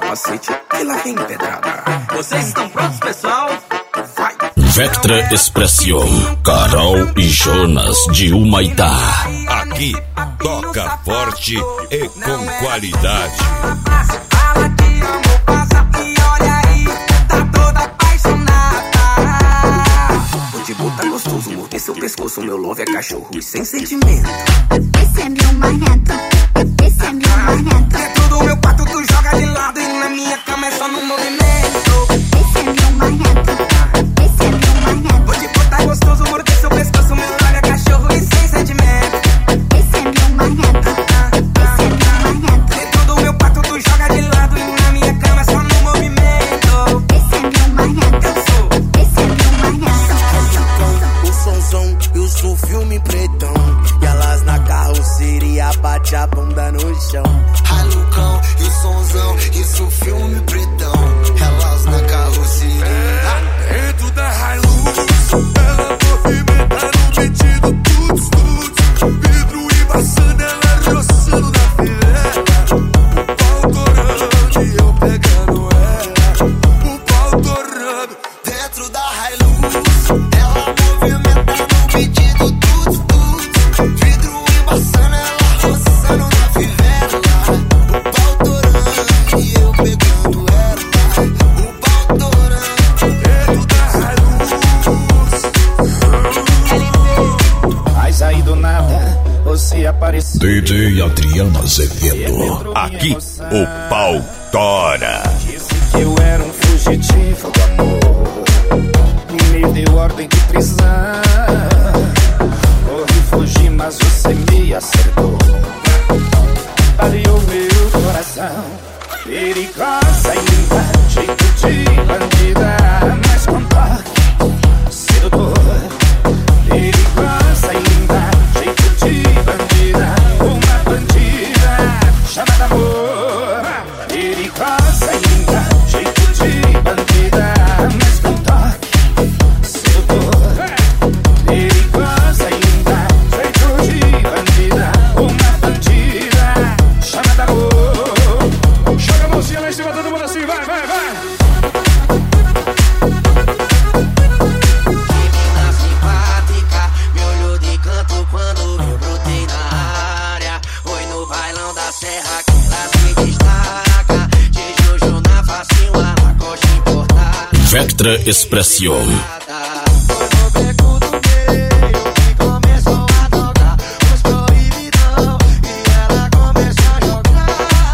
capacete e lá vem pedrada. Vocês estão prontos, pessoal? Vai! Vectra Expressão, Carol e Jonas de Humaitá. Aqui toca forte e com qualidade. Fala que amor passa e olha aí, tá toda apaixonada. Hoje tá gostoso, morder seu pescoço, meu love é cachorro e sem sentimento. Esse é meu marrento, esse é meu marrento. Dentro do meu quarto tu joga de lado e na minha cama é só no movimento. Esse é meu marrento, esse é meu marrento. Hoje tá gostoso, morder seu pescoço, meu love é cachorro e sem sentimento. Esse é meu marrento, esse é meu marrento. Dentro do meu quarto tu joga de lado e na minha cama é só no movimento. Esse é meu marrento, esse é meu marrento. O sonzão e o filme pretão. E elas na carroceria bate a bunda no chão. Ralucão e o sonzão, isso filme pretão. Elas na carroceria. Dentro da Hilux, ela movimenta no metido tudo, tudo. Vidro embaçando, ela roçando na fileira. O pau torando e eu pegando ela. O pau torando. Dentro da Hilux, ela movimenta no metido tudo, tudo. Vidro embaçando, ela roçando na fivela. O pau torando e eu pegando ela. O pau torando. Dentro da Hilux. Mas aí do nada você apareceu. DJ Adriana Azevedo. Aqui o pau tora. Disse que eu era um fugitivo do amor. Me deu ordem de prisão. Corri, fugi, mas você me acertou. Baleou meu coração. Perigosa e limpa, jeito de bandida, mas com toque sedutor. Perigosa e limpa, jeito de bandida, uma bandida chamada amor. Perigosa e limpa, jeito de bandida, mas com toque sedutor. Perigosa e limpa, jeito de bandida, uma bandida chamada amor. Joga a mãozinha lá em cima, todo mundo assim, vai, vai, vai. Menina simpática, me olhou de canto quando eu brotei na área. Foi no bailão da serra que ela se destaca. De Jojo na facinho, a coxa importada. Vectra Expressão. Foi no beco do meio que começou a tocar os proibidão. E ela começou a jogar.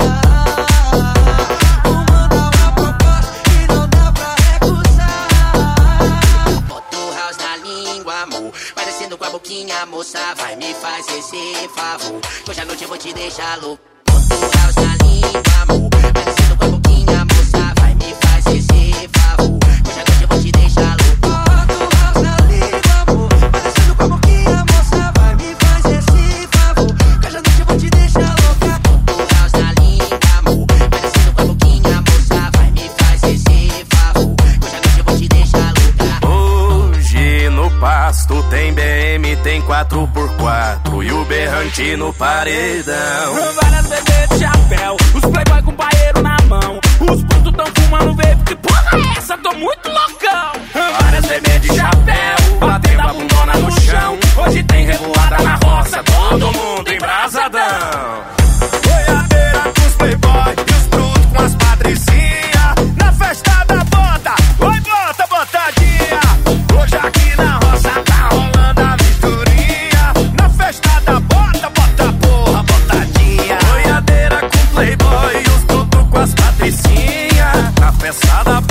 Mandou uma proposta que não dá pra recusar. Bota o house na língua, amor. Parecendo com a boquinha, moça. Vai, me faz esse favor. Hoje à noite eu vou te deixar louco. Bota o house na língua, amor. Parecendo com a boquinha, moça. Vai, me faz esse favor. Hoje à noite eu vou te deixar louco. Bota o house na língua, amor. Parecendo com a boquinha, moça. Vai, me faz esse favor. Hoje à noite eu vou te deixar louca. Bota o house na língua, amor. Parecendo com a boquinha, moça. Vai, me faz esse favor. Hoje à noite eu vou te deixar louca. Hoje no pasto tem BM, tem 4x4 e o berrante no paredão. Várias bebês de chapéu, os playboy com paeiro na mão. Os putos tão fumando vape, que porra é essa? Tô muito loucão. Várias bebês de chapéu, batendo a bundona no chão. Hoje tem revoada na roça, todo mundo embrasadão. Boiadeira com os playboy e os brutos com as patricinhas. Na festa da bota, oi bota, botadinha. Hoje aqui na roça tá rolando a misturinha. Na festa da bota, bota porra, botadinha. Boiadeira com playboy e os brutos com as patricinhas. Na festa da